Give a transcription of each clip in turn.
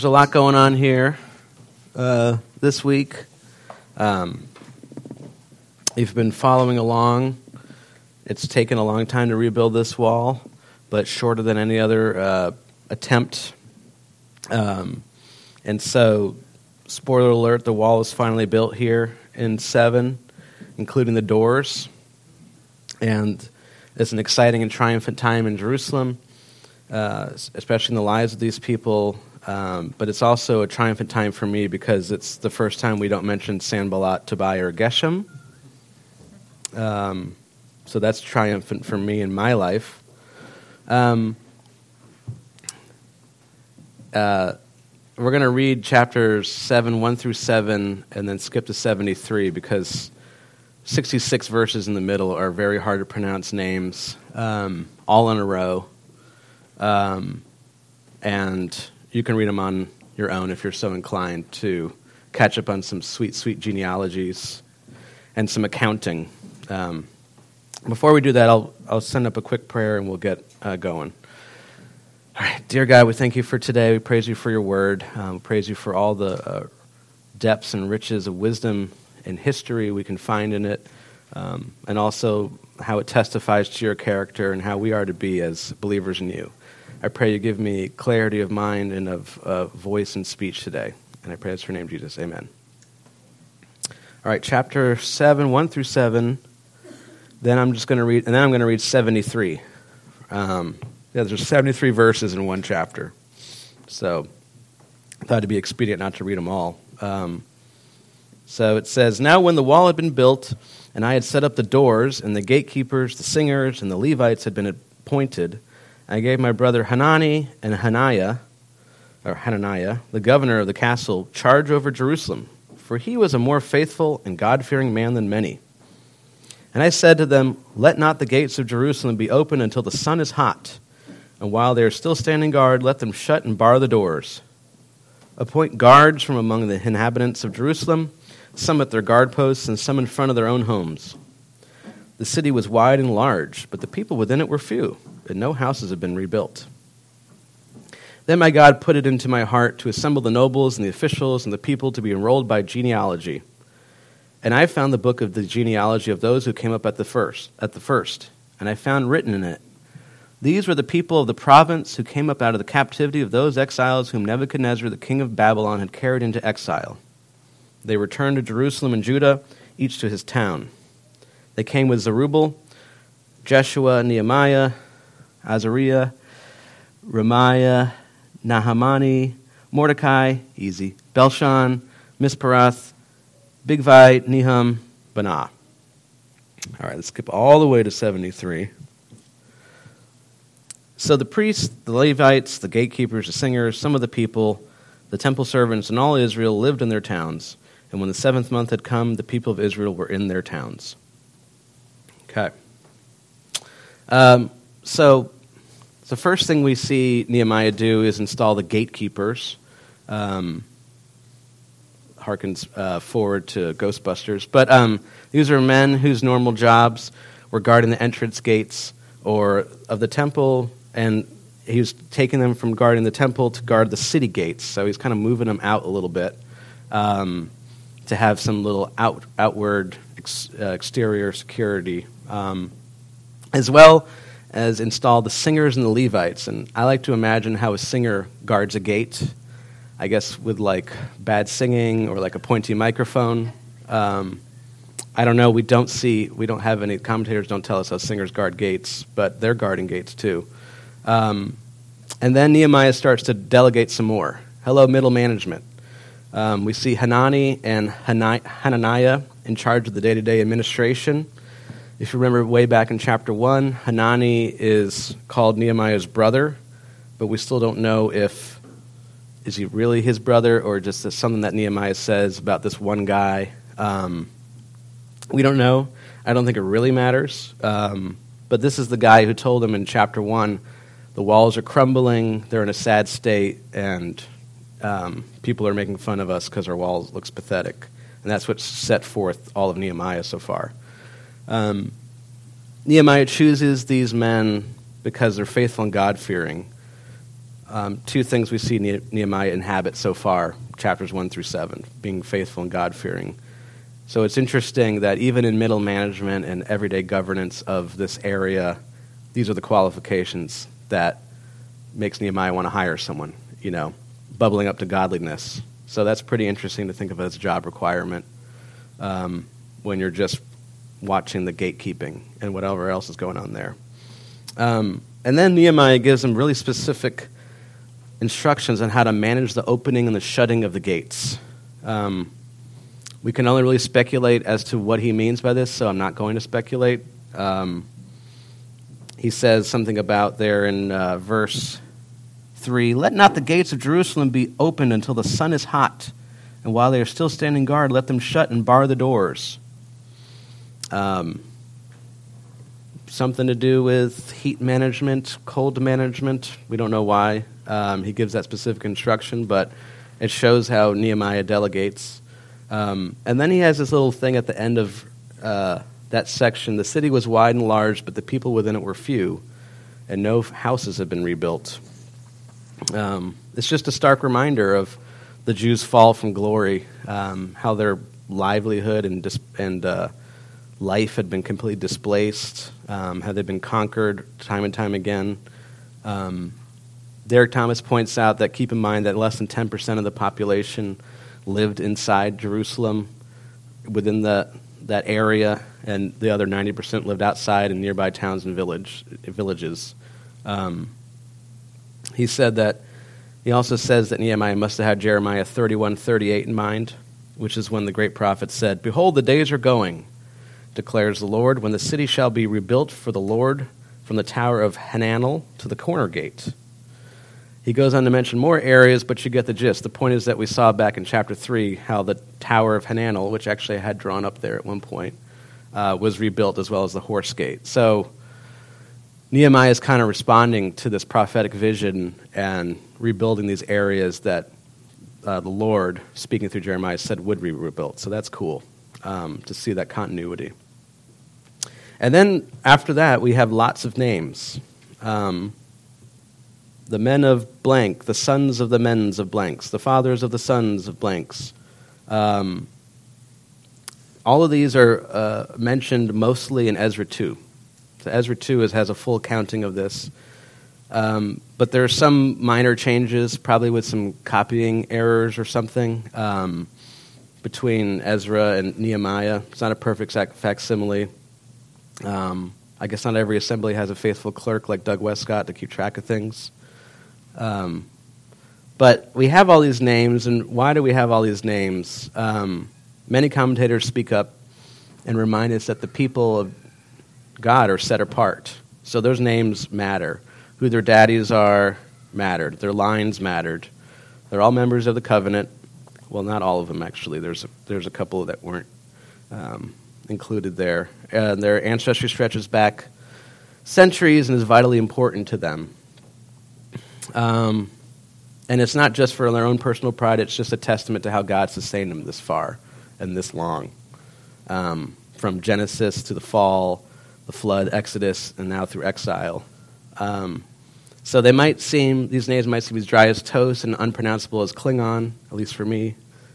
There's a lot going on here this week. If you've been following along, it's taken a long time to rebuild this wall, but shorter than any other attempt. And so, spoiler alert, the wall is finally built here in 7, including the doors. And it's an exciting and triumphant time in Jerusalem, especially in the lives of these people. But it's also a triumphant time for me because it's the first time we don't mention Sanballat, Tobiah, or Geshem. So that's triumphant for me in my life. We're going to read chapters 7, 1 through 7, and then skip to 73 because 66 verses in the middle are very hard to pronounce names, all in a row. And you can read them on your own if you're so inclined to catch up on some sweet, sweet genealogies and some accounting. Before we do that, I'll send up a quick prayer and we'll get going. All right, dear God, we thank you for today. We praise you for your word. We praise you for all the depths and riches of wisdom and history we can find in it, and also how it testifies to your character and how we are to be as believers in you. I pray you give me clarity of mind and of voice and speech today. And I pray this in your name, Jesus. Amen. All right, chapter 7, 1 through 7. Then I'm just going to read, and then I'm going to read 73. There's 73 verses in one chapter. So I thought it'd be expedient not to read them all. So it says, "Now when the wall had been built, and I had set up the doors, and the gatekeepers, the singers, and the Levites had been appointed, I gave my brother Hanani and Hananiah, the governor of the castle, charge over Jerusalem, for he was a more faithful and God-fearing man than many. And I said to them, let not the gates of Jerusalem be open until the sun is hot, and while they are still standing guard, let them shut and bar the doors. Appoint guards from among the inhabitants of Jerusalem, some at their guard posts and some in front of their own homes. The city was wide and large, but the people within it were few, and no houses had been rebuilt. Then my God put it into my heart to assemble the nobles and the officials and the people to be enrolled by genealogy. And I found the book of the genealogy of those who came up at the first, and I found written in it, these were the people of the province who came up out of the captivity of those exiles whom Nebuchadnezzar, the king of Babylon, had carried into exile. They returned to Jerusalem and Judah, each to his town. They came with Zerubbabel, Jeshua, Nehemiah, Azariah, Ramiah, Nahamani, Mordecai, easy, Belshan, Misperath, Bigvai, Nehum, Banah." All right, let's skip all the way to 73. "So the priests, the Levites, the gatekeepers, the singers, some of the people, the temple servants, and all Israel lived in their towns. And when the 7th month had come, the people of Israel were in their towns." Okay. So the first thing we see Nehemiah do is install the gatekeepers. Harkens forward to Ghostbusters. But these are men whose normal jobs were guarding the entrance gates or of the temple, and he was taking them from guarding the temple to guard the city gates. So he's kind of moving them out a little bit to have some little outward exterior security, as well as install the singers and the Levites. And I like to imagine how a singer guards a gate, I guess with like bad singing or like a pointy microphone. I don't know, we don't have any, commentators don't tell us how singers guard gates, but they're guarding gates too. And then Nehemiah starts to delegate some more. Hello, middle management. We see Hanani and Hananiah in charge of the day-to-day administration. If you remember way back in chapter 1, Hanani is called Nehemiah's brother, but we still don't know is he really his brother or just something that Nehemiah says about this one guy. We don't know. I don't think it really matters. But this is the guy who told him in chapter 1, the walls are crumbling, they're in a sad state, and people are making fun of us because our walls looks pathetic. And that's what's set forth all of Nehemiah so far. Nehemiah chooses these men because they're faithful and God-fearing. two things we see Nehemiah inhabit so far, chapters 1 through 7, being faithful and God-fearing. So it's interesting that even in middle management and everyday governance of this area, these are the qualifications that makes Nehemiah want to hire someone, bubbling up to godliness. So that's pretty interesting to think of as a job requirement when you're just watching the gatekeeping and whatever else is going on there. And then Nehemiah gives them really specific instructions on how to manage the opening and the shutting of the gates. We can only really speculate as to what he means by this, so I'm not going to speculate. He says something about there in verse 3, "Let not the gates of Jerusalem be opened until the sun is hot, and while they are still standing guard, let them shut and bar the doors." Something to do with heat management, cold management. We don't know why. He gives that specific instruction, but it shows how Nehemiah delegates. And then he has this little thing at the end of that section. "The city was wide and large, but the people within it were few, and no houses had been rebuilt." It's just a stark reminder of the Jews' fall from glory, how their livelihood and life had been completely displaced, how they'd been conquered time and time again. Derek Thomas points out that keep in mind that less than 10% of the population lived inside Jerusalem within that area, and the other 90% lived outside in nearby towns and villages. He also says that Nehemiah must have had Jeremiah 31:38 in mind, which is when the great prophet said, "Behold, the days are going, declares the Lord, when the city shall be rebuilt for the Lord from the tower of Hananel to the corner gate." He goes on to mention more areas, but you get the gist. The point is that we saw back in chapter 3 how the Tower of Hananel, which actually I had drawn up there at one point, was rebuilt, as well as the Horse Gate. So Nehemiah is kind of responding to this prophetic vision and rebuilding these areas that the Lord, speaking through Jeremiah, said would be rebuilt. So that's cool to see that continuity. And then after that, we have lots of names. The men of blank, the sons of the men of blanks, the fathers of the sons of blanks. All of these are mentioned mostly in Ezra 2. So Ezra 2 has a full counting of this. But there are some minor changes, probably with some copying errors or something, between Ezra and Nehemiah. It's not a perfect facsimile. I guess not every assembly has a faithful clerk like Doug Westcott to keep track of things. But we have all these names, and why do we have all these names? Many commentators speak up and remind us that the people of God are set apart. So those names matter. Who their daddies are mattered. Their lines mattered. They're all members of the covenant. Well, not all of them, actually. There's a couple that weren't included there. Their ancestry stretches back centuries and is vitally important to them. And it's not just for their own personal pride, it's just a testament to how God sustained them this far and this long. From Genesis to the fall, the flood, Exodus, and now through exile. So these names might seem as dry as toast and unpronounceable as Klingon, at least for me.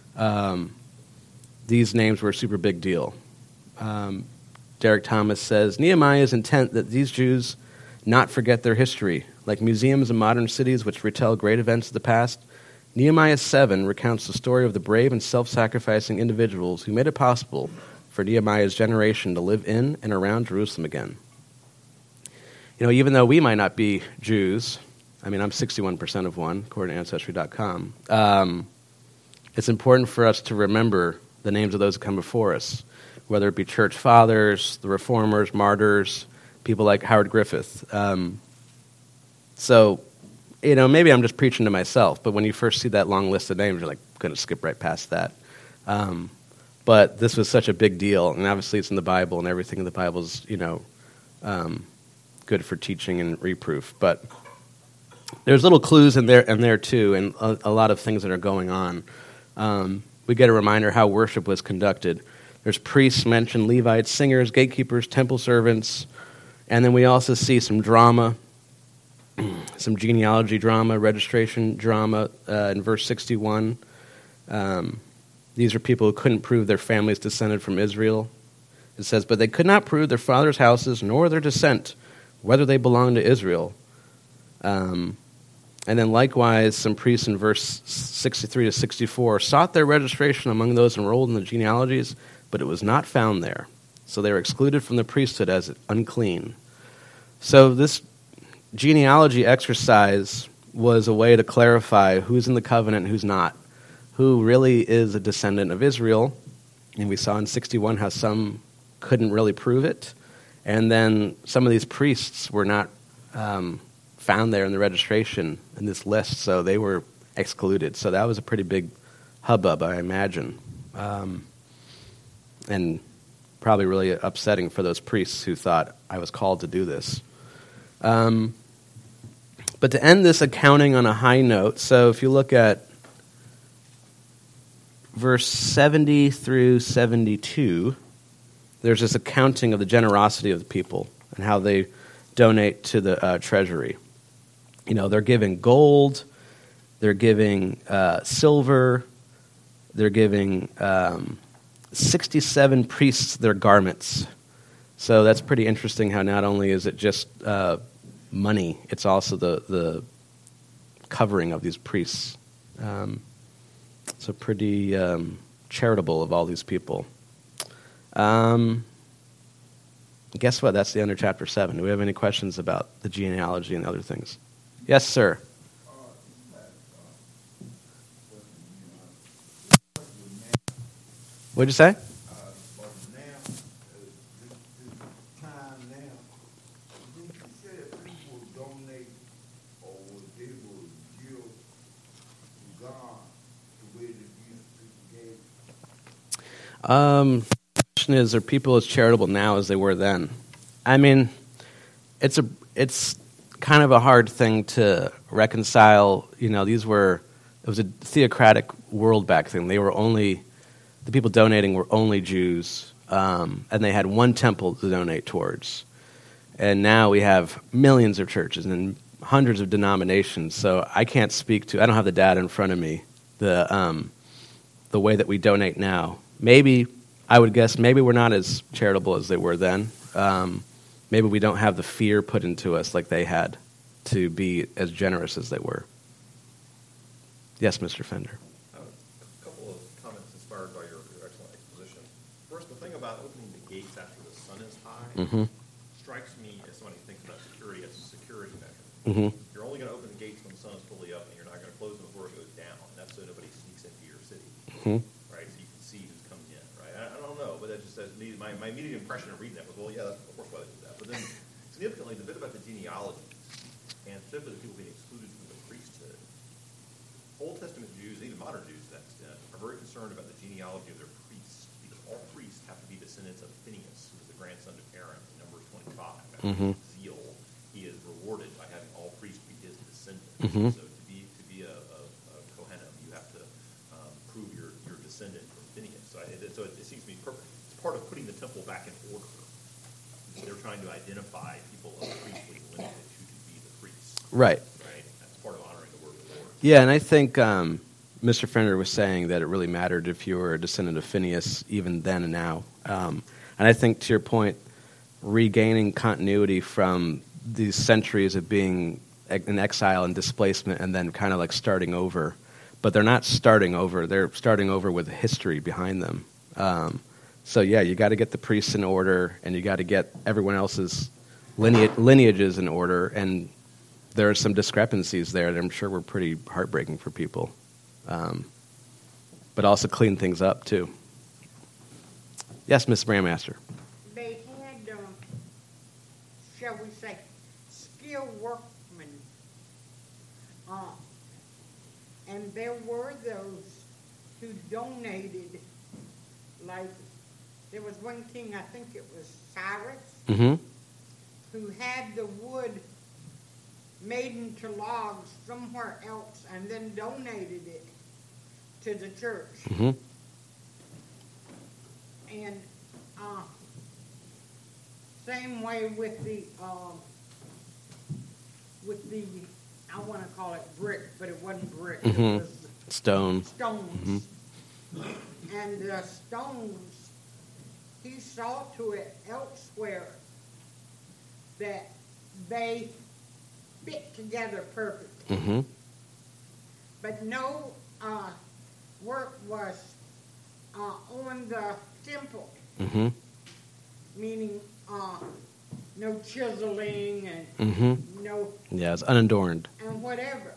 These names were a super big deal. Derek Thomas says, Nehemiah's intent that these Jews not forget their history. Like museums in modern cities which retell great events of the past, Nehemiah 7 recounts the story of the brave and self-sacrificing individuals who made it possible for Nehemiah's generation to live in and around Jerusalem again. Even though we might not be Jews, I'm 61% of one, according to Ancestry.com, it's important for us to remember the names of those who come before us, whether it be church fathers, the reformers, martyrs, people like Howard Griffith. So, maybe I'm just preaching to myself, but when you first see that long list of names, you're like, going to skip right past that. But this was such a big deal, and obviously it's in the Bible, and everything in the Bible is, good for teaching and reproof. But there's little clues in there too, and a lot of things that are going on. We get a reminder how worship was conducted. There's priests mentioned, Levites, singers, gatekeepers, temple servants, and then we also see some drama. some genealogy drama, registration drama in verse 61. These are people who couldn't prove their families descended from Israel. It says, but they could not prove their fathers' houses nor their descent, whether they belonged to Israel. And then likewise, some priests in verse 63 to 64 sought their registration among those enrolled in the genealogies, but it was not found there. So they were excluded from the priesthood as unclean. So this genealogy exercise was a way to clarify who's in the covenant and who's not, who really is a descendant of Israel. And we saw in 61 how some couldn't really prove it. And then some of these priests were not found there in the registration in this list, so they were excluded. So that was a pretty big hubbub, I imagine. And probably really upsetting for those priests who thought, I was called to do this. But to end this accounting on a high note, so if you look at verse 70 through 72, there's this accounting of the generosity of the people and how they donate to the treasury. You know, they're giving gold, they're giving silver, they're giving 67 priests their garments. So that's pretty interesting how not only is it just money, it's also the covering of these priests. So pretty charitable of all these people. Guess what? That's the end of chapter 7. Do we have any questions about the genealogy and other things? Yes, sir. What'd you say? The question is, are people as charitable now as they were then? I mean, it's kind of a hard thing to reconcile. You know, it was a theocratic world back then. The people donating were only Jews, and they had one temple to donate towards. And now we have millions of churches and hundreds of denominations. So I can't speak to. I don't have the data in front of me. The way that we donate now. Maybe, I would guess, maybe we're not as charitable as they were then. Maybe we don't have the fear put into us like they had to be as generous as they were. Yes, Mr. Fender. A couple of comments inspired by your excellent exposition. First, the thing about opening the gates after the sun is high strikes me as somebody who thinks about security as a security measure. You're only going to open the gates when the sun is fully up, and you're not going to close them before it goes down. And that's so nobody sneaks into your city. Right? So you can see who's coming in. Right? I don't know, but that just says my immediate impression of reading that was, well, yeah, that's of course why they do that. But then significantly, the bit about the genealogy and specifically the people being excluded from the priesthood. Old Testament Jews, even modern Jews to that extent, are very concerned about the genealogy of their priests because all priests have to be descendants of Phinehas, who was the grandson of Aaron in Numbers 25. Zeal, he is rewarded by having all priests be his descendants. So to be a Kohanim, you have to prove your descendant from Phinehas. So it seems to me perfect. It's part of putting the temple back in order. They're trying to identify people of priestly lineage who could be the priests. Right. That's part of honoring the word of the Lord. Yeah, and I think Mr. Fender was saying that it really mattered if you were a descendant of Phinehas even then and now. And I think, to your point, regaining continuity from these centuries of being in exile and displacement and then kind of like starting over. But they're not starting over. They're starting over with history behind them. So, yeah, you got to get the priests in order, and you got to get everyone else's lineages in order, and there are some discrepancies there that I'm sure were pretty heartbreaking for people. But also clean things up, too. Yes, Ms. Brandmaster. They had, shall we say, skilled workmen. And there were those who donated, like, there was one king, I think it was Cyrus, who had the wood made into logs somewhere else and then donated it to the church. And same way with the I want to call it brick, but it wasn't brick. Mhm. It was Stone. stones. And the stones, he saw to it elsewhere that they fit together perfectly. Mm-hmm. But no work was on the temple, Mm-hmm. meaning no chiseling and Mm-hmm. no Yeah, it's unadorned. and whatever.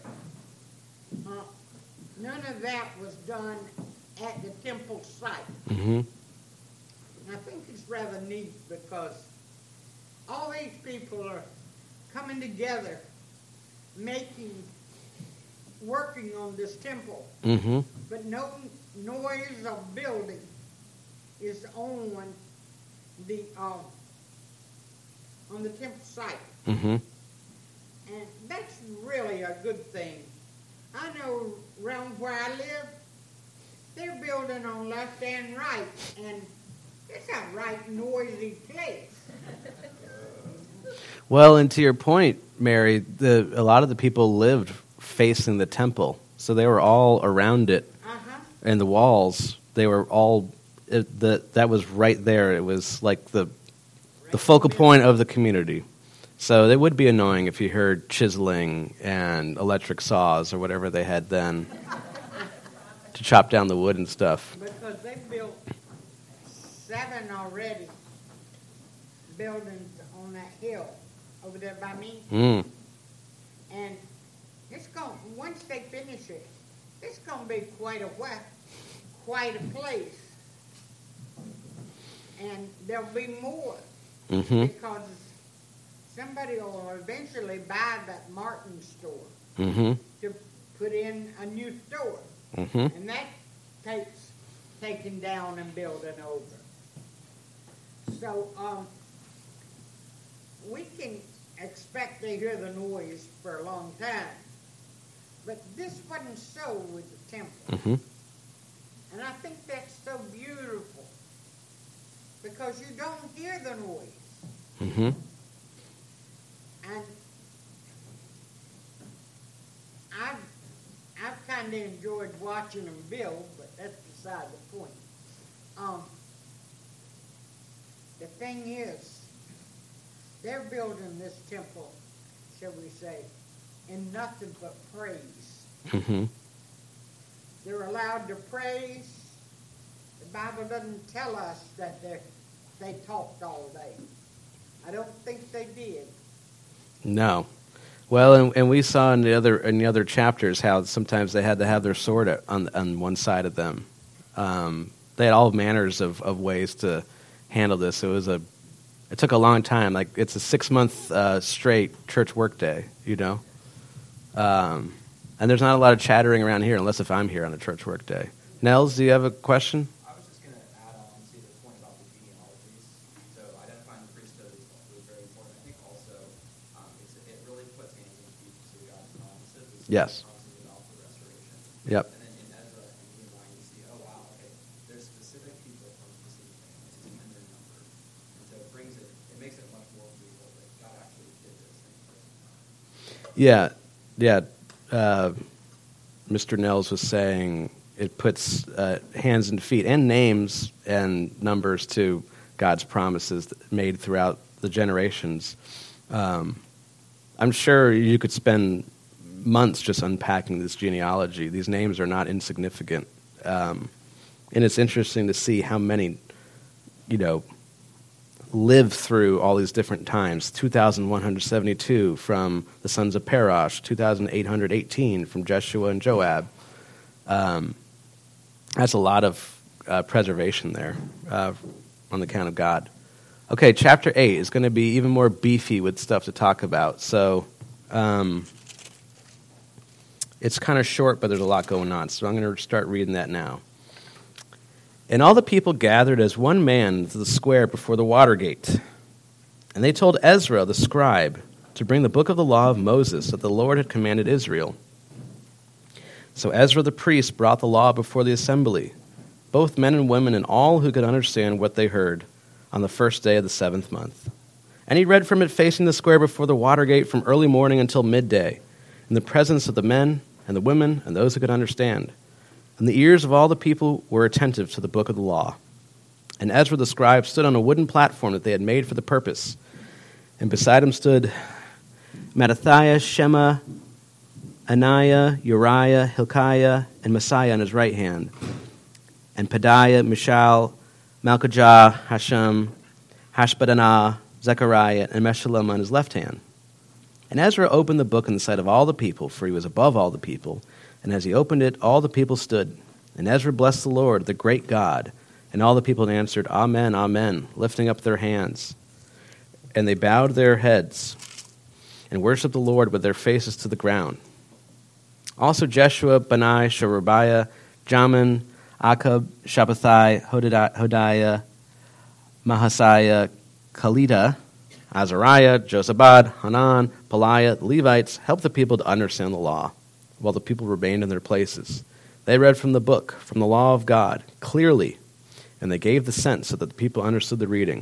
None of that was done at the temple site. Mm-hmm. And I think it's rather neat because all these people are coming together, working on this temple, Mm-hmm. but no noise of building is on the temple site. Mm-hmm. And that's really a good thing. I know around where I live, they're building on left and right, and it's a right noisy place. Well, and to your point, Mary, a lot of the people lived facing the temple, so they were all around it, and the walls. They were all that was right there. It was like the focal point of the community. So it would be annoying if you heard chiseling and electric saws or whatever they had then to chop down the wood and stuff. Because they built 7 already buildings on that hill over there by me. Mm. And it's going once they finish it, it's going to be quite a place. And there'll be more Mm-hmm. because somebody will eventually buy that Martin store Mm-hmm. to put in a new store. Mm-hmm. And that takes taking down and building over. So we can expect to hear the noise for a long time. But this wasn't so with the temple. Mm-hmm. And I think that's so beautiful because you don't hear the noise. Mm-hmm. And I've kind of enjoyed watching them build, but that's beside the point. The thing is, they're building this temple, shall we say, in nothing but praise. Mm-hmm. They're allowed to praise. The Bible doesn't tell us that they talked all day. I don't think they did. No. Well, and we saw in the other chapters how sometimes they had to have their sword on one side of them. They had all manners of ways to handle this. It took a long time. Like it's a 6-month straight church workday, you know. And there's not a lot of chattering around here unless if I'm here on a church workday. Nels, do you have a question? I was just going to add on to the point about the genealogies. So identifying the priesthood was very important. I think also it really puts hands and feet to God's promises. Yes. Promises about the restoration. Yep. And then in Ezra and Nehemiah, you see, oh wow, okay, there's specific people from specific families, and they're numbered. And so it makes it much more believable that God actually did this in person. Yeah. Mr. Nels was saying it puts hands and feet and names and numbers to God's promises made throughout the generations. I'm sure you could spend months just unpacking this genealogy. These names are not insignificant. And it's interesting to see how many, lived through all these different times. 2,172 from the sons of Parash, 2,818 from Jeshua and Joab. That's a lot of preservation there on the count of God. Okay, chapter 8 is going to be even more beefy with stuff to talk about. So it's kind of short, but there's a lot going on. So I'm going to start reading that now. And all the people gathered as one man to the square before the water gate. And they told Ezra, the scribe, to bring the book of the law of Moses that the Lord had commanded Israel. So Ezra the priest brought the law before the assembly, both men and women and all who could understand what they heard, on the first day of the 7th month. And he read from it facing the square before the water gate from early morning until midday. in the presence of the men and the women and those who could understand. And the ears of all the people were attentive to the book of the law. And Ezra the scribe stood on a wooden platform that they had made for the purpose. And beside him stood Mattathiah, Shema, Ananiah, Uriah, Hilkiah, and Messiah on his right hand, and Pedaiah, Mishael, Malchijah, Hashem, Hashbaddanah, Zechariah, and Meshullam on his left hand. And Ezra opened the book in the sight of all the people, for he was above all the people. And as he opened it, all the people stood. And Ezra blessed the Lord, the great God. And all the people answered, Amen, Amen, lifting up their hands. And they bowed their heads and worshiped the Lord with their faces to the ground. Also Jeshua, Bani, Sherebiah, Jamin, Akab, Shabbathai, Hodiah, Mahasiah, Kalida, Azariah, Josabad, Hanan, Peliah, the Levites, helped the people to understand the law, while the people remained in their places. They read from the book, from the law of God, clearly, and they gave the sense so that the people understood the reading.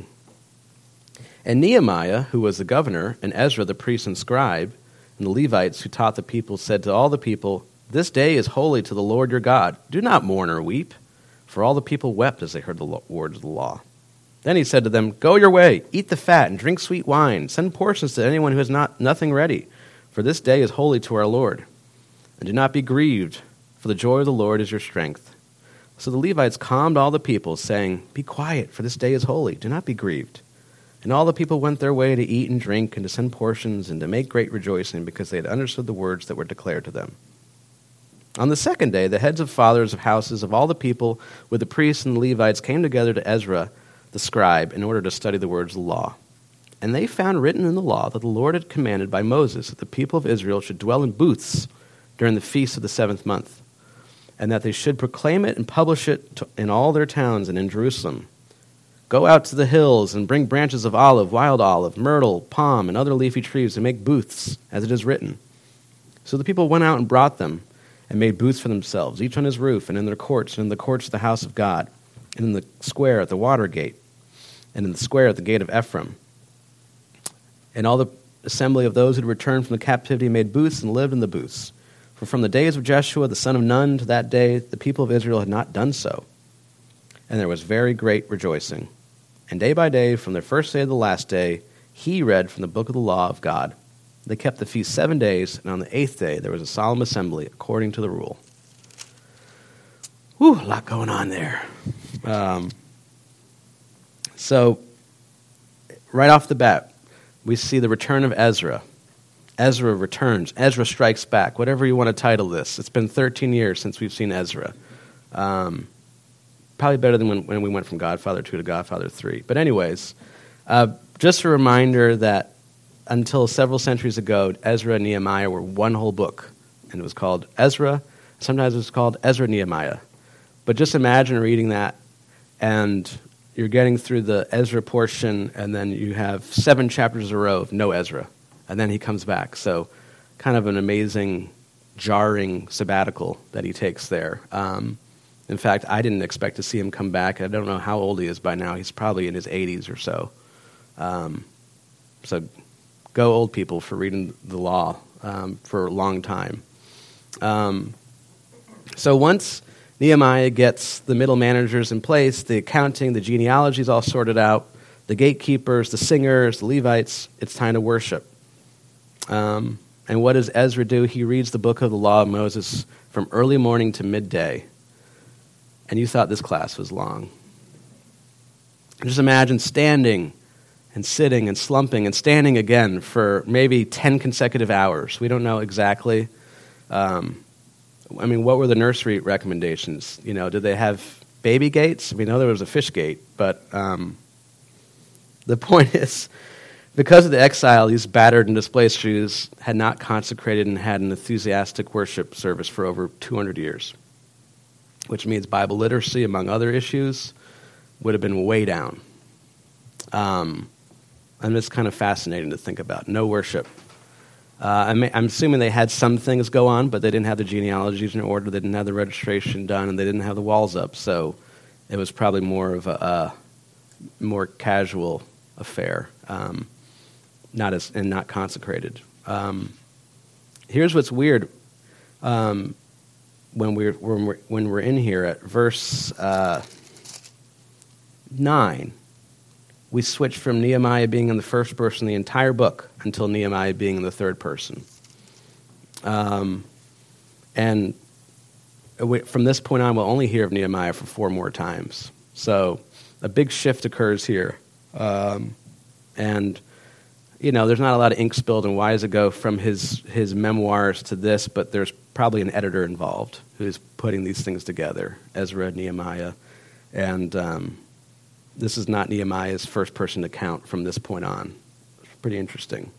And Nehemiah, who was the governor, and Ezra, the priest and scribe, and the Levites who taught the people, said to all the people, This day is holy to the Lord your God. Do not mourn or weep. For all the people wept as they heard the words of the law. Then he said to them, Go your way, eat the fat, and drink sweet wine. Send portions to anyone who has nothing ready, for this day is holy to our Lord. And do not be grieved, for the joy of the Lord is your strength. So the Levites calmed all the people, saying, Be quiet, for this day is holy. Do not be grieved. And all the people went their way to eat and drink, and to send portions, and to make great rejoicing, because they had understood the words that were declared to them. On the second day, the heads of fathers of houses of all the people, with the priests and the Levites, came together to Ezra the scribe, in order to study the words of the law. And they found written in the law that the Lord had commanded by Moses that the people of Israel should dwell in booths during the feast of the 7th month, and that they should proclaim it and publish it in all their towns and in Jerusalem. Go out to the hills and bring branches of olive, wild olive, myrtle, palm, and other leafy trees and make booths, as it is written. So the people went out and brought them and made booths for themselves, each on his roof, and in their courts, and in the courts of the house of God, and in the square at the water gate, and in the square at the gate of Ephraim. And all the assembly of those who had returned from the captivity made booths and lived in the booths. For from the days of Jeshua the son of Nun to that day, the people of Israel had not done so. And there was very great rejoicing. And day by day, from the first day to the last day, he read from the book of the law of God. They kept the feast 7 days, and on the 8th day there was a solemn assembly according to the rule. Whew, a lot going on there. So, right off the bat, we see the return of Ezra. Ezra returns. Ezra strikes back. Whatever you want to title this. It's been 13 years since we've seen Ezra. Probably better than when we went from Godfather 2 to Godfather 3. But anyways, just a reminder that until several centuries ago, Ezra and Nehemiah were one whole book. And it was called Ezra. Sometimes it was called Ezra Nehemiah. But just imagine reading that, and you're getting through the Ezra portion, and then you have 7 chapters in a row of no Ezra. And then he comes back. So kind of an amazing, jarring sabbatical that he takes there. In fact, I didn't expect to see him come back. I don't know how old he is by now. He's probably in his 80s or so. So go old people for reading the law for a long time. So once Nehemiah gets the middle managers in place, the accounting, the genealogies all sorted out, the gatekeepers, the singers, the Levites, it's time to worship. And what does Ezra do? He reads the book of the law of Moses from early morning to midday. And you thought this class was long. Just imagine standing and sitting and slumping and standing again for maybe 10 consecutive hours. We don't know exactly. What were the nursery recommendations? Did they have baby gates? We know there was a fish gate, but the point is, because of the exile, these battered and displaced Jews had not consecrated and had an enthusiastic worship service for over 200 years, which means Bible literacy, among other issues, would have been way down. And it's kind of fascinating to think about. No worship. I'm assuming they had some things go on, but they didn't have the genealogies in order, they didn't have the registration done, and they didn't have the walls up, so it was probably more of a more casual affair, not consecrated. here's what's weird. When we're in here at verse 9, we switch from Nehemiah being in the first person the entire book until Nehemiah being in the third person. And from this point on, we'll only hear of Nehemiah for 4 more times. So a big shift occurs here. And, there's not a lot of ink spilled, and why does it go from his memoirs to this, but there's probably an editor involved who's putting these things together, Ezra, Nehemiah, and this is not Nehemiah's first-person account from this point on. It's pretty interesting.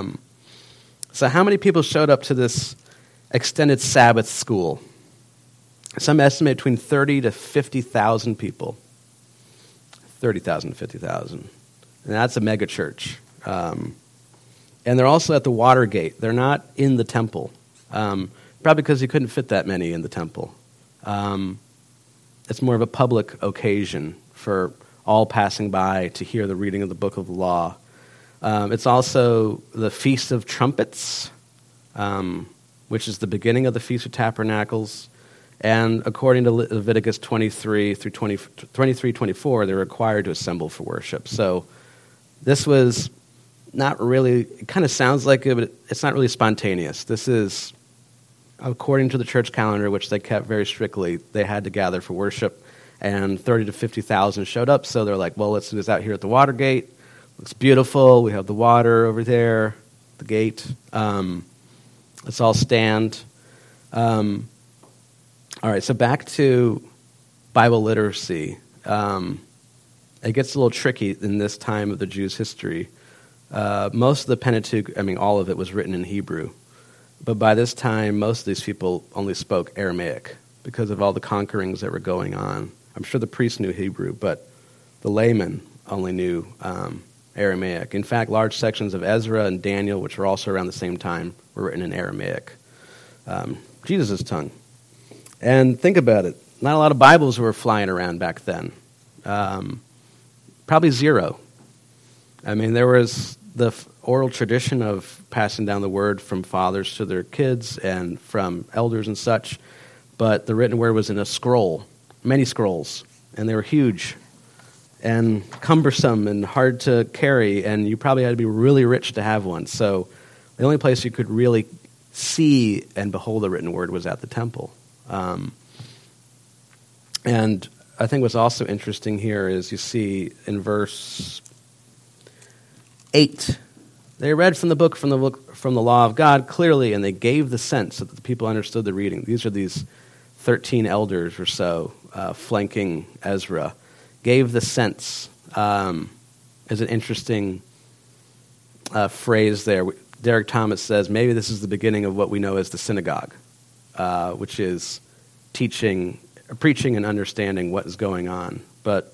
So how many people showed up to this extended Sabbath school? Some estimate between 30 to 50,000 people. 30,000 to 50,000. And that's a mega church. And they're also at the Watergate. They're not in the temple. Probably because you couldn't fit that many in the temple. It's more of a public occasion for all passing by to hear the reading of the book of the law. It's also the Feast of Trumpets, which is the beginning of the Feast of Tabernacles. And according to Leviticus 23 through 24, they're required to assemble for worship. So this was not really, it kind of sounds like it, but it's not really spontaneous. This is, according to the church calendar, which they kept very strictly, they had to gather for worship, and 30 to 50,000 showed up. So they're like, well, let's do this out here at the Watergate. Looks beautiful. We have the water over there, the gate. Let's all stand. All right, so back to Bible literacy. It gets a little tricky in this time of the Jews' history. Most of the Pentateuch, all of it was written in Hebrew. But by this time, most of these people only spoke Aramaic because of all the conquerings that were going on. I'm sure the priests knew Hebrew, but the laymen only knew Aramaic. In fact, large sections of Ezra and Daniel, which were also around the same time, were written in Aramaic. Jesus' tongue. And think about it. Not a lot of Bibles were flying around back then. Probably zero. There was the oral tradition of passing down the word from fathers to their kids and from elders and such, but the written word was in a scroll, many scrolls, and they were huge and cumbersome and hard to carry, and you probably had to be really rich to have one. So the only place you could really see and behold the written word was at the temple. And I think what's also interesting here is you see in verse 8, they read from the book from the law of God clearly, and they gave the sense so that the people understood the reading. These are these 13 elders or so flanking Ezra. Gave the sense is an interesting phrase there. Derek Thomas says maybe this is the beginning of what we know as the synagogue, which is preaching and understanding what is going on. But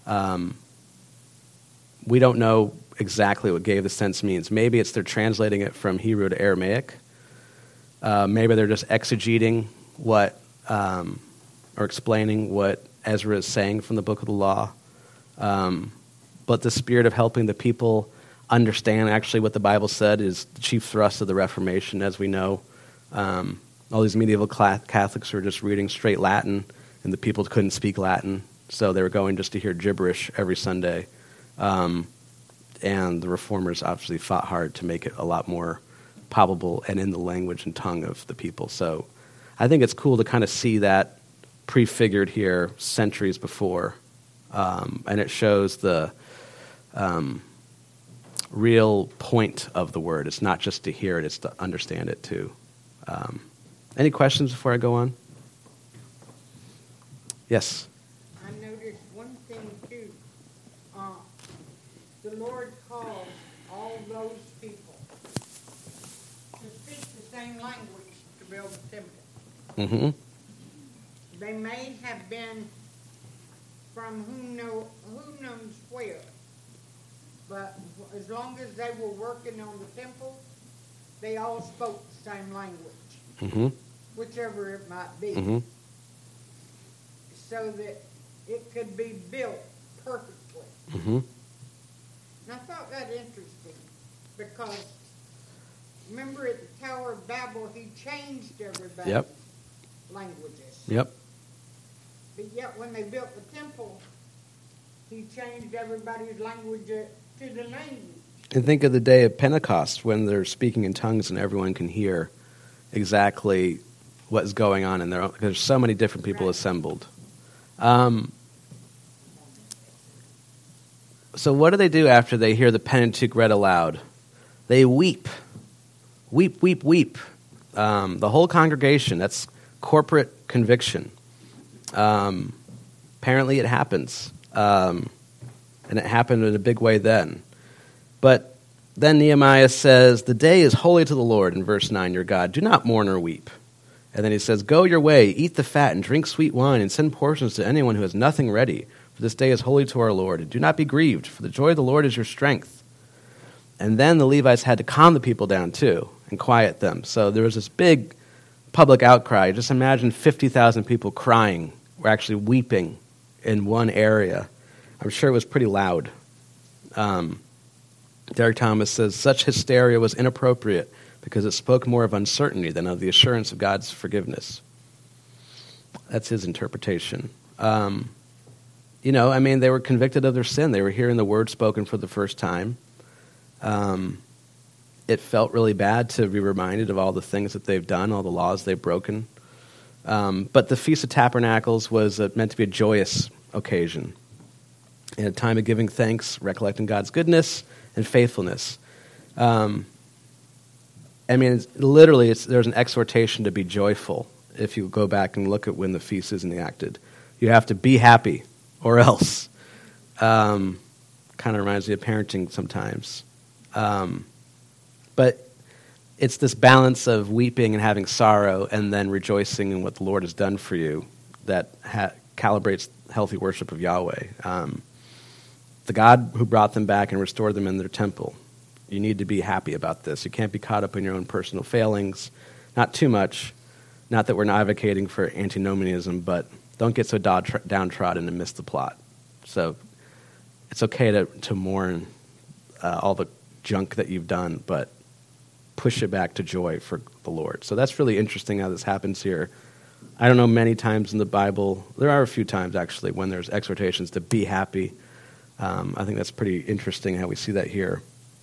we don't know exactly what gave the sense means. Maybe it's they're translating it from Hebrew to Aramaic. Maybe they're just exegeting what, or explaining what Ezra is saying from the book of the law. But the spirit of helping the people understand actually what the Bible said is the chief thrust of the Reformation, as we know. All these medieval Catholics were just reading straight Latin, and the people couldn't speak Latin, so they were going just to hear gibberish every Sunday. And the Reformers obviously fought hard to make it a lot more palpable and in the language and tongue of the people. So I think it's cool to kind of see that prefigured here centuries before. And it shows the real point of the word. It's not just to hear it, it's to understand it too. Any questions before I go on? Yes? I noticed one thing too. The Lord called all those people to speak the same language to build the temple. Mm-hmm. They may have been from who knows where, but as long as they were working on the temple, they all spoke the same language, Mm-hmm. whichever it might be, Mm-hmm. so that it could be built perfectly. Mm-hmm. And I thought that interesting because remember at the Tower of Babel, he changed everybody's Yep. languages. Yep. But yet when they built the temple, he changed everybody's language to the language. And think of the day of Pentecost when they're speaking in tongues and everyone can hear exactly what's going on in their own, because there's so many different people Right. assembled. So what do they do after they hear the Pentateuch read aloud? They weep. Weep, weep, weep. The whole congregation, that's corporate conviction. Apparently it happens. And it happened in a big way then. But then Nehemiah says, the day is holy to the Lord, in verse 9, your God. Do not mourn or weep. And then he says, go your way, eat the fat, and drink sweet wine, and send portions to anyone who has nothing ready. For this day is holy to our Lord. And do not be grieved, for the joy of the Lord is your strength. And then the Levites had to calm the people down too, and quiet them. So there was this big public outcry. Just imagine 50,000 people crying, or actually weeping in one area. I'm sure it was pretty loud. Derek Thomas says, such hysteria was inappropriate because it spoke more of uncertainty than of the assurance of God's forgiveness. That's his interpretation. They were convicted of their sin. They were hearing the word spoken for the first time. It felt really bad to be reminded of all the things that they've done, all the laws they've broken. But the Feast of Tabernacles was meant to be a joyous occasion, in a time of giving thanks, recollecting God's goodness and faithfulness. Literally, there's an exhortation to be joyful. If you go back and look at when the feast is enacted, you have to be happy, or else. Kind of reminds me of parenting sometimes. But it's this balance of weeping and having sorrow and then rejoicing in what the Lord has done for you that calibrates healthy worship of Yahweh. The God who brought them back and restored them in their temple. You need to be happy about this. You can't be caught up in your own personal failings. Not too much. Not that we're not advocating for antinomianism, but don't get so downtrodden and miss the plot. So it's okay to mourn all the junk that you've done, but push it back to joy for the Lord. So that's really interesting how this happens here. I don't know many times in the Bible. There are a few times, actually, when there's exhortations to be happy. I think that's pretty interesting how we see that here.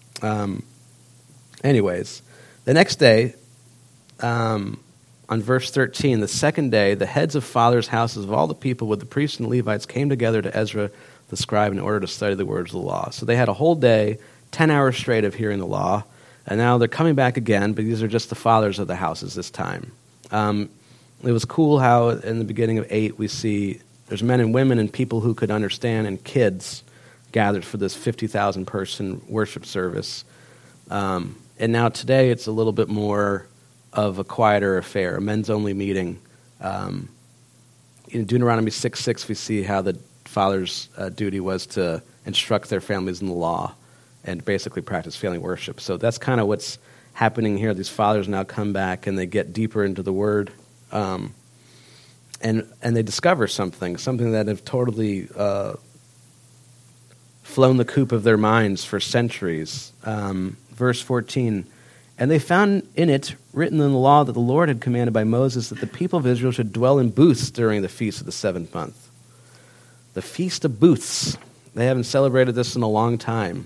Anyways, the next day, on verse 13, the second day, the heads of fathers' houses of all the people with the priests and Levites came together to Ezra the scribe in order to study the words of the law. So they had a whole day, 10 hours straight of hearing the law, and now they're coming back again, but these are just the fathers of the houses this time. It was cool how in the beginning of 8 we see there's men and women and people who could understand and kids gathered for this 50,000 person worship service. And now today it's a little bit more of a quieter affair, a men's only meeting. In Deuteronomy 6:6 we see how the father's duty was to instruct their families in the law and basically practice family worship. So that's kind of what's happening here. These fathers now come back and they get deeper into the word, and they discover something that have totally flown the coop of their minds for centuries. Verse 14, and they found in it written in the law that the Lord had commanded by Moses that the people of Israel should dwell in booths during the feast of the 7th month. The Feast of Booths. They haven't celebrated this in a long time.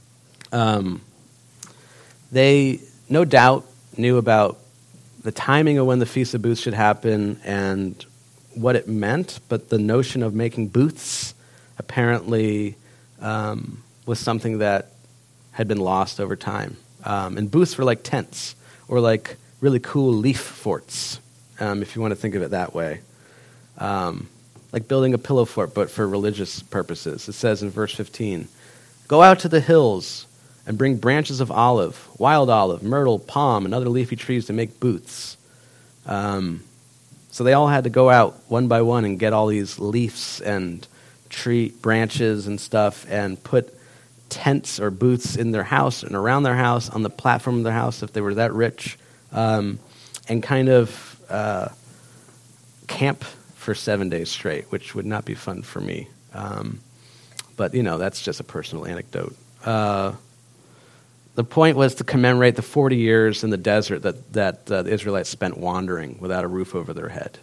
They no doubt knew about the timing of when the Feast of Booths should happen and what it meant, but the notion of making booths apparently was something that had been lost over time. And booths were like tents or like really cool leaf forts, if you want to think of it that way. Like building a pillow fort, but for religious purposes. It says in verse 15, go out to the hills and bring branches of olive, wild olive, myrtle, palm, and other leafy trees to make booths. So they all had to go out one by one and get all these leaves and tree branches and stuff and put tents or booths in their house and around their house, on the platform of their house if they were that rich, and kind of camp for 7 days straight, which would not be fun for me. But, that's just a personal anecdote. the point was to commemorate the 40 years in the desert that the Israelites spent wandering without a roof over their head.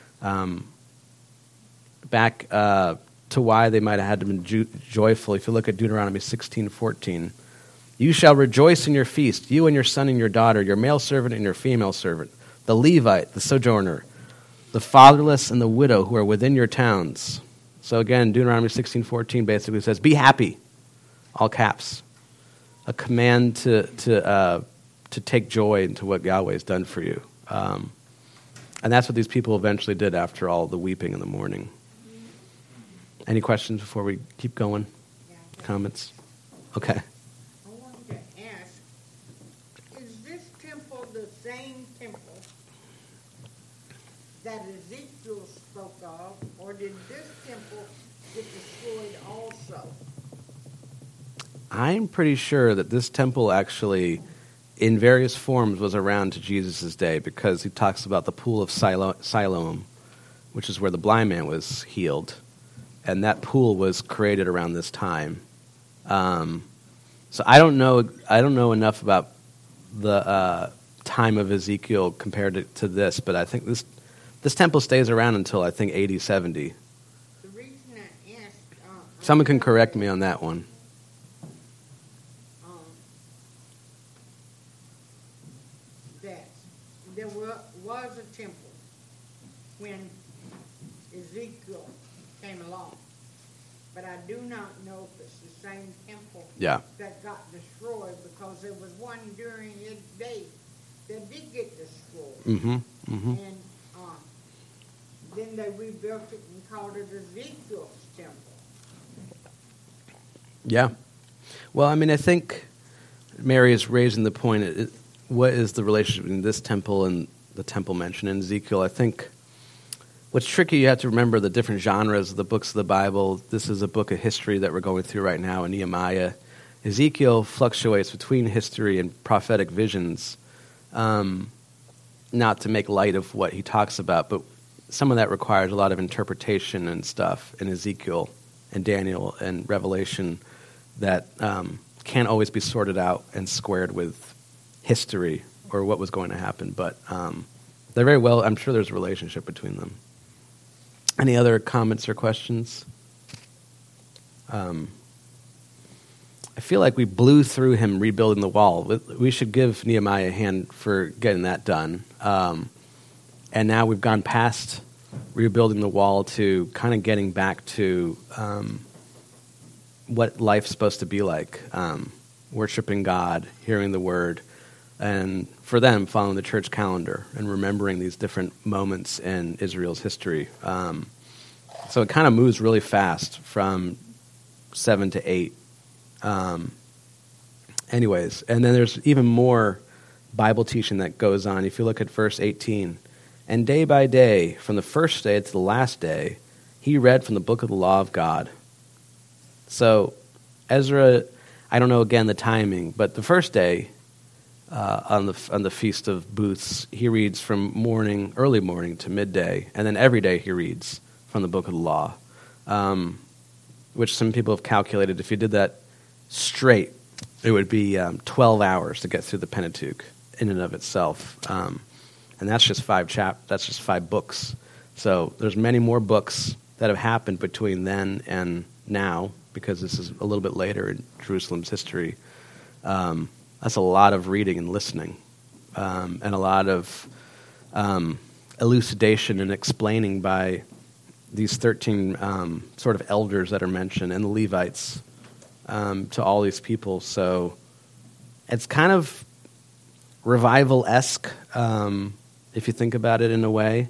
Back to why they might have had to be joyful, if you look at Deuteronomy 16:14, you shall rejoice in your feast, you and your son and your daughter, your male servant and your female servant, the Levite, the sojourner, the fatherless and the widow who are within your towns. So again, Deuteronomy 16:14 basically says, be happy, all caps. A command to take joy into what Yahweh has done for you. And that's what these people eventually did after all the weeping in the morning. Any questions before we keep going? Yeah. Comments? Okay. I wanted to ask, is this temple the same temple that Ezekiel spoke of, or did this temple get destroyed also? I'm pretty sure that this temple actually, in various forms, was around to Jesus' day, because he talks about the pool of Siloam, which is where the blind man was healed. And that pool was created around this time. So I don't know enough about the time of Ezekiel compared to this, but I think this temple stays around until, I think, 80, 70. The reason I asked... Someone can correct me on that one. That there was a temple when Ezekiel came along. But I do not know if it's the same temple that got destroyed, because there was one during his day that did get destroyed. Mm-hmm. Mm-hmm. And then they rebuilt it and called it Ezekiel's temple. Yeah. Well, I mean, I think Mary is raising the point, what is the relationship between this temple and the temple mentioned in Ezekiel? I think what's tricky, you have to remember the different genres of the books of the Bible. This is a book of history that we're going through right now in Nehemiah. Ezekiel fluctuates between history and prophetic visions, not to make light of what he talks about, but some of that requires a lot of interpretation and stuff in Ezekiel and Daniel and Revelation that can't always be sorted out and squared with history or what was going to happen. But they're very well, I'm sure there's a relationship between them. Any other comments or questions? I feel like we blew through him rebuilding the wall. We should give Nehemiah a hand for getting that done. And now we've gone past rebuilding the wall to kind of getting back to what life's supposed to be like. Worshiping God, hearing the word, and for them, following the church calendar and remembering these different moments in Israel's history. So it kind of moves really fast from 7 to 8. Anyways, and then there's even more Bible teaching that goes on. If you look at verse 18, and day by day, from the first day to the last day, he read from the book of the law of God. So Ezra, I don't know again the timing, but the first day on the Feast of Booths, he reads from early morning to midday, and then every day he reads from the book of the law, which some people have calculated if you did that straight, it would be 12 hours to get through the Pentateuch in and of itself. And that's just 5 books. So there's many more books that have happened between then and now, because this is a little bit later in Jerusalem's history. That's a lot of reading and listening, and a lot of elucidation and explaining by these 13 sort of elders that are mentioned, and the Levites, to all these people. So it's kind of revival-esque, if you think about it in a way,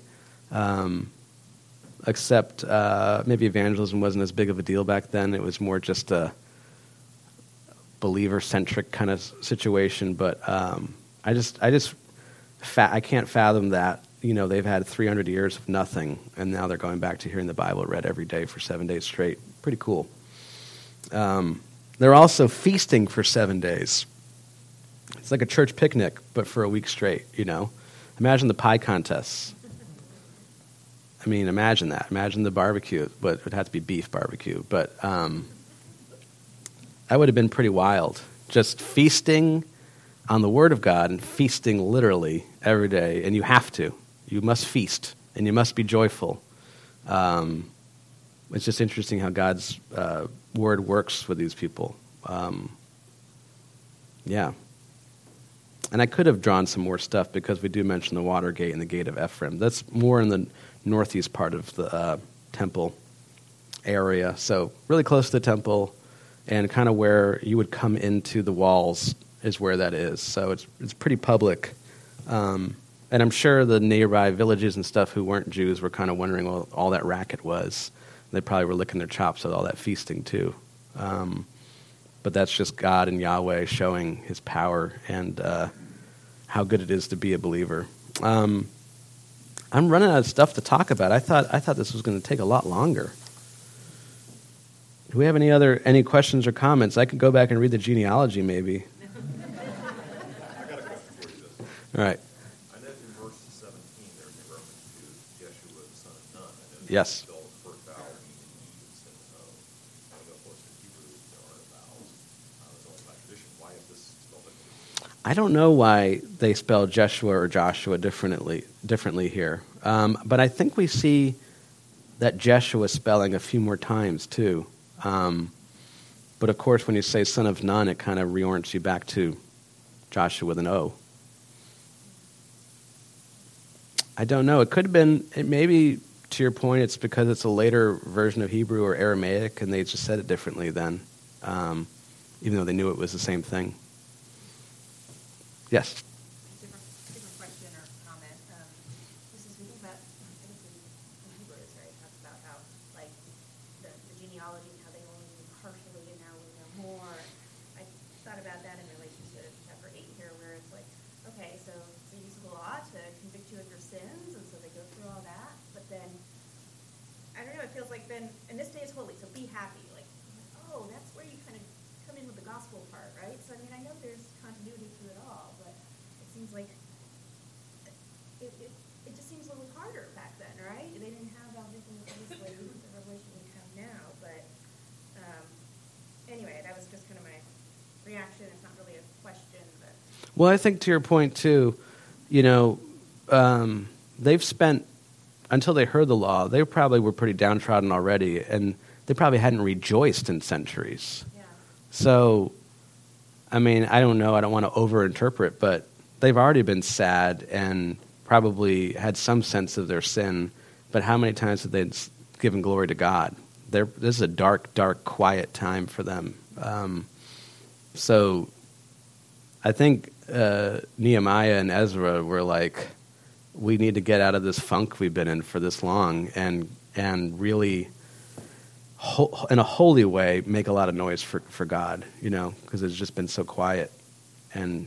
except maybe evangelism wasn't as big of a deal back then. It was more just a believer-centric kind of situation. But I can't fathom that. You know, they've had 300 years of nothing, and now they're going back to hearing the Bible read every day for 7 days straight. Pretty cool. They're also feasting for 7 days. It's like a church picnic, but for a week straight, you know. Imagine the pie contests. I mean, imagine that. Imagine the barbecue, but it would have to be beef barbecue. But that would have been pretty wild, just feasting on the Word of God and feasting literally every day. And you have to. You must feast, and you must be joyful. It's just interesting how God's Word works with these people. Yeah. And I could have drawn some more stuff because we do mention the water gate and the gate of Ephraim. That's more in the northeast part of the temple area. So really close to the temple, and kind of where you would come into the walls is where that is. So it's pretty public. And I'm sure the nearby villages and stuff who weren't Jews were kind of wondering what all that racket was. They probably were licking their chops at all that feasting too. But that's just God and Yahweh showing his power and how good it is to be a believer. I'm running out of stuff to talk about. I thought this was going to take a lot longer. Do we have any questions or comments? I could go back and read the genealogy maybe. I got a question for you. All right. I know in verse 17 there's a reference to Jeshua, the son of Nun. I know Yes. the first vowel meaning he is sin of. I don't know, of course, in Hebrew there aren't vowels. It's only by tradition. Why is this spelled differently? I don't know why they spell Jeshua or Joshua differently here. But I think we see that Jeshua spelling a few more times too. But of course, when you say son of Nun, it kind of reorients you back to Joshua with an O. I don't know. It could have been, maybe to your point, it's because it's a later version of Hebrew or Aramaic, and they just said it differently then, even though they knew it was the same thing. Yes? Different question or comment. This is, we think about, I think it's in Hebrews, right? It talks about how, like, the genealogy and how they only knew partially and now we know more. I thought about that in relation to chapter 8 here, where it's like, okay, so they use the law to convict you of your sins, and so they go through all that. But then, I don't know, it feels like then, and this day is holy, so be happy. Like, oh, that's where you kind of come in with the gospel part, right? So, I mean, I know there's continuity through it all, but it seems like it just seems a little harder back then, right? They didn't have everything obviously the revelation we have now, but anyway, that was just kind of my reaction. It's not really a question, but Well, I think to your point too, they've spent, until they heard the law, they probably were pretty downtrodden already, and they probably hadn't rejoiced in centuries. yeah. So, I mean, I don't know, I don't want to overinterpret, but they've already been sad and probably had some sense of their sin, but how many times have they given glory to God? This is a dark, dark, quiet time for them. So I think Nehemiah and Ezra were like, we need to get out of this funk we've been in for this long and really, in a holy way, make a lot of noise for God, because it's just been so quiet. And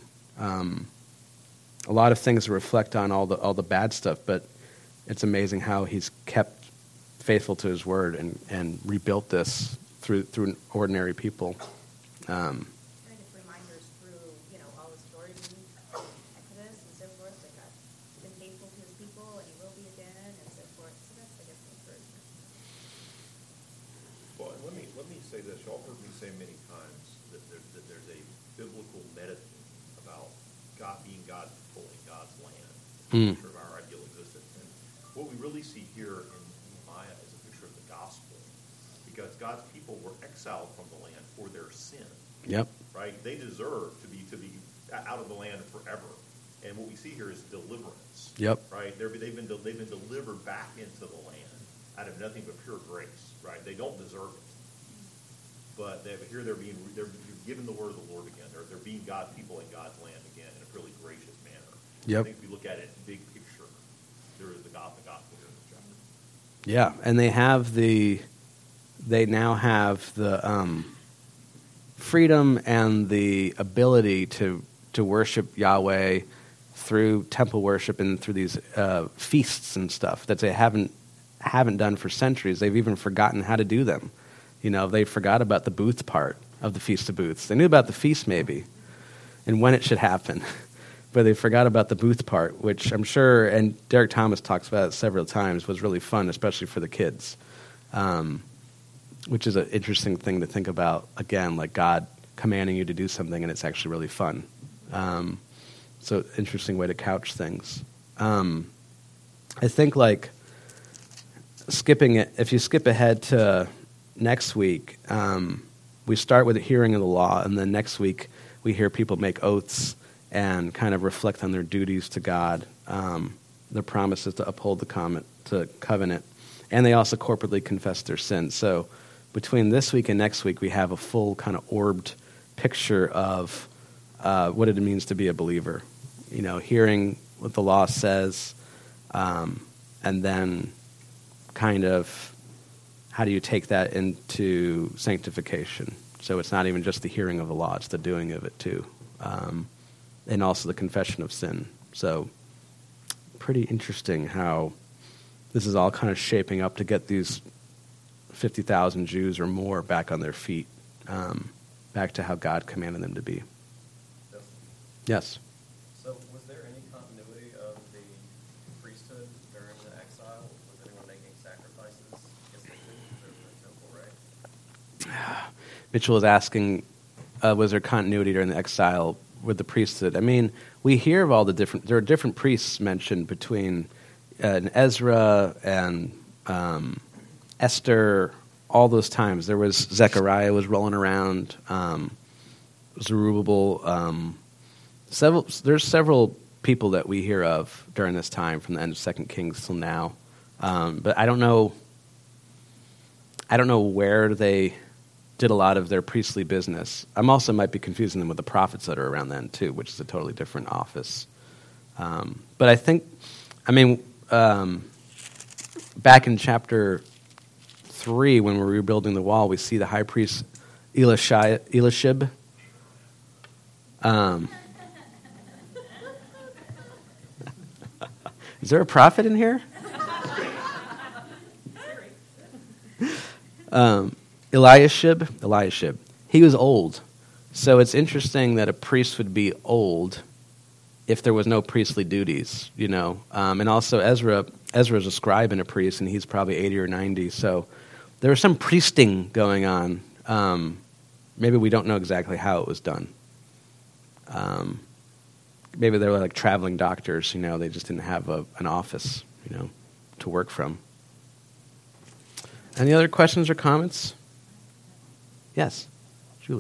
a lot of things to reflect on all the bad stuff, but it's amazing how he's kept faithful to his word and rebuilt this through ordinary people. I think it's reminders through, all the stories in Exodus and so forth, that God's been faithful to his people and he will be again and so forth. So that's, I guess, the encouragement. Well, and let me say this. Y'all heard me say many times that there's a biblical meta-theme about God being God's people in God's land, picture of our ideal existence. And what we really see here in Nehemiah is a picture of the gospel, because God's people were exiled from the land for their sin. Yep. Right? They deserve to be out of the land forever. And what we see here is deliverance. Yep. Right? They've been delivered back into the land out of nothing but pure grace. Right? They don't deserve it, but here they're given the word of the Lord again. They're being God's people in God's land again in a really gracious manner. Yep. I think if you look at it big picture, there is the gospel here in this chapter. Yeah, and they now have the freedom and the ability to worship Yahweh through temple worship and through these feasts and stuff that they haven't done for centuries. They've even forgotten how to do them. They forgot about the booth part of the Feast of Booths. They knew about the feast maybe and when it should happen, but they forgot about the booth part, which I'm sure, and Derek Thomas talks about it several times, was really fun, especially for the kids, which is an interesting thing to think about. Again, like God commanding you to do something and it's actually really fun. So interesting way to couch things. I think like skipping it, if you skip ahead to next week, we start with a hearing of the law, and then next week we hear people make oaths and kind of reflect on their duties to God, their promises to uphold the covenant, and they also corporately confess their sins. So between this week and next week, we have a full kind of orbed picture of what it means to be a believer. You know, hearing what the law says, and then kind of how do you take that into sanctification? So it's not even just the hearing of the law, it's the doing of it too. And also the confession of sin. So pretty interesting how this is all kind of shaping up to get these 50,000 Jews or more back on their feet, back to how God commanded them to be. Yes? So was there any continuity of the priesthood during the exile? Was anyone making sacrifices? I guess they couldn't because there was no temple, right? Mitchell was asking, was there continuity during the exile with the priesthood? I mean, we hear of all the different, there are different priests mentioned between Ezra and Esther, all those times. There was Zechariah was rolling around, Zerubbabel. There's several people that we hear of during this time from the end of 2 Kings till now. But I don't know where they did a lot of their priestly business. I'm also might be confusing them with the prophets that are around then too, which is a totally different office. But I think, back in chapter 3, when we're rebuilding the wall, we see the high priest Eliashib. Is there a prophet in here? Eliashib. He was old. So it's interesting that a priest would be old if there was no priestly duties, you know. And also Ezra's a scribe and a priest, and he's probably 80 or 90. So there was some priesting going on. Maybe we don't know exactly how it was done. Maybe they were like traveling doctors, you know. They just didn't have an office, you know, to work from. Any other questions or comments? Yes, Julie.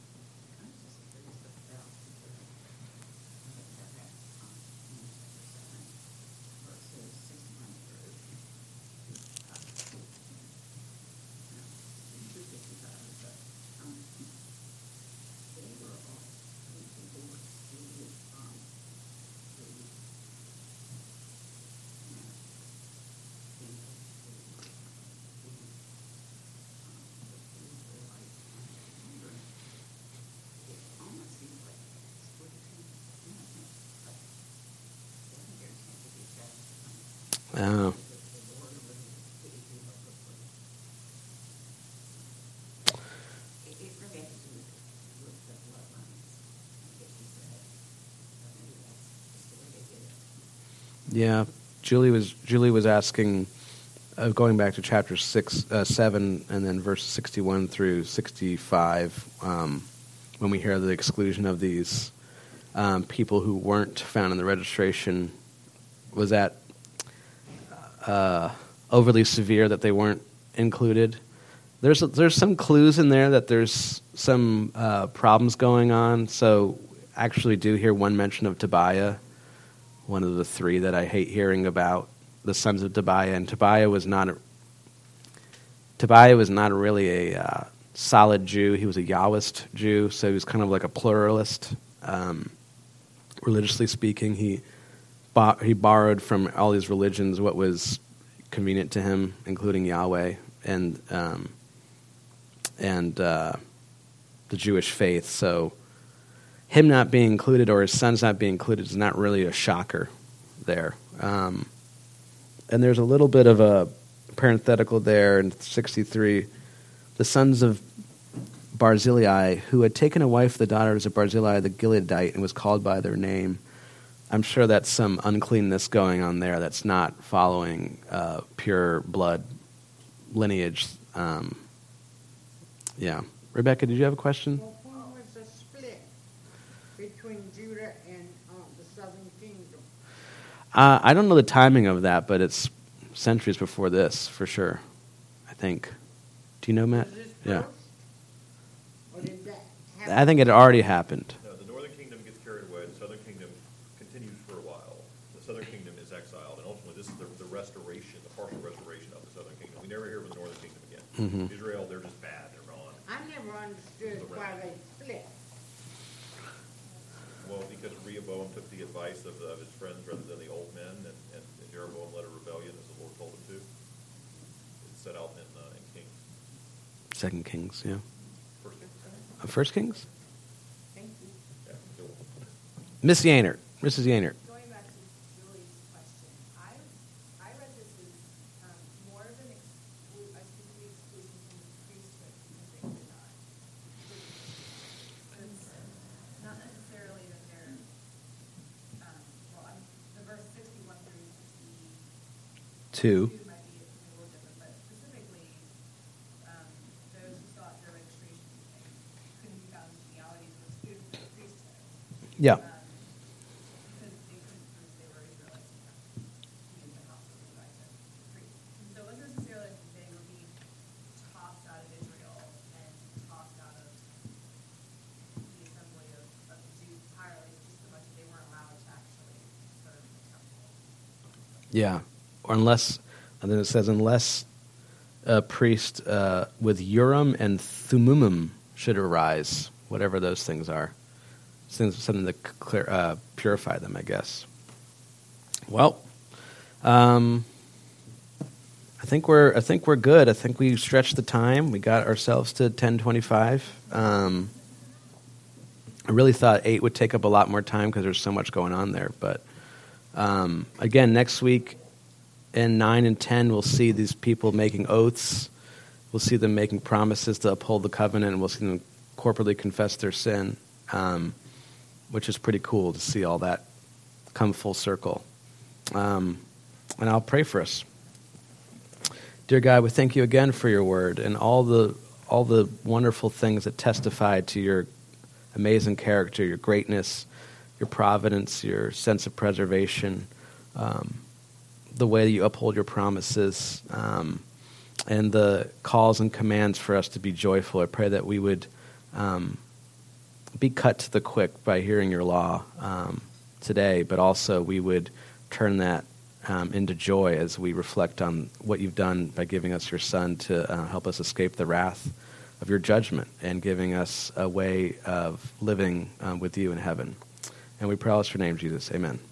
Oh. Yeah, Julie was asking, going back to chapter 7, and then verses 61 through 65, when we hear the exclusion of these people who weren't found in the registration, was that overly severe that they weren't included? There's some clues in there that there's some problems going on. So actually do hear one mention of Tobiah, one of the three that I hate hearing about, the sons of Tobiah. And Tobiah was not really a solid Jew. He was a Yahwist Jew, so he was kind of like a pluralist, religiously speaking. He borrowed from all these religions what was convenient to him, including Yahweh and the Jewish faith. So him not being included or his sons not being included is not really a shocker there. And there's a little bit of a parenthetical there in 63. The sons of Barzillai, who had taken a wife, the daughters of Barzillai the Gileadite, and was called by their name. I'm sure that's some uncleanness going on there that's not following pure blood lineage. Yeah. Rebecca, did you have a question? Well, when was I don't know the timing of that, but it's centuries before this, for sure, I think. Do you know, Matt? Was this Yeah. first? Or did that happen? I think it already happened. No, the northern kingdom gets carried away, the southern kingdom continues for a while. The southern kingdom is exiled, and ultimately this is the restoration, the partial restoration of the southern kingdom. We never hear of the northern kingdom again. Mhm. Israel, they're just bad, they're gone. I never understood why they split. Well, because Rehoboam took the advice of his friends rather than the old men, and Jeroboam led a rebellion as the Lord told him to. It's set out in Kings. 2 Kings, yeah. First Kings, I think? 1 Kings? Thank you. Yeah, so- Miss Yaynert. Mrs. Yaynert. Going back to Julie's question, I read this as more of an specific exclusion from the priesthood because they could not. It's not necessarily that they're, the verse 61 through 2. 62 might be a little different, but specifically, those who sought their registration and couldn't be found in genealogies were excluded from the priesthood. Yeah. Because they couldn't prove they were Israelites enough to be in the house of Levi to priest. And so it wasn't necessarily that they were being tossed out of Israel and tossed out of the assembly of the Jews entirely, it's just so much that they weren't allowed to actually serve in the temple. Yeah. Or unless, and then it says, unless a priest with Urim and Thummim should arise, whatever those things are. Something to purify them, I guess. Well, I think we're good. I think we stretched the time. We got ourselves to 10:25. I really thought 8 would take up a lot more time because there's so much going on there. But again, next week in 9 and 10, we'll see these people making oaths. We'll see them making promises to uphold the covenant, and we'll see them corporately confess their sin. Which is pretty cool to see all that come full circle. And I'll pray for us. Dear God, we thank you again for your word and all the wonderful things that testify to your amazing character, your greatness, your providence, your sense of preservation, the way that you uphold your promises, and the calls and commands for us to be joyful. I pray that we would be cut to the quick by hearing your law today, but also we would turn that into joy as we reflect on what you've done by giving us your Son to help us escape the wrath of your judgment and giving us a way of living with you in heaven. And we pray all this in your name, Jesus. Amen.